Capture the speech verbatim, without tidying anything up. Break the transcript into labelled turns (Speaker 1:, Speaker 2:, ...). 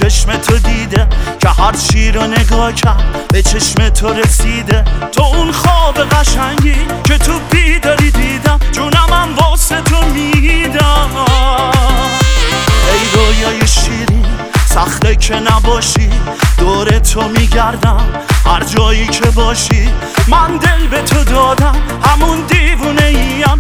Speaker 1: چشم تو دیده که هر چی رو نگاه کرد به چشم تو رسیده. تو اون خواب قشنگی که تو بیداری دیدم، جونمم واسه تو میدم. ای رویای شیرین سخته که نباشی، دور تو میگردم هر جایی که باشی. من دل به تو دادم، همون دیوونه ایم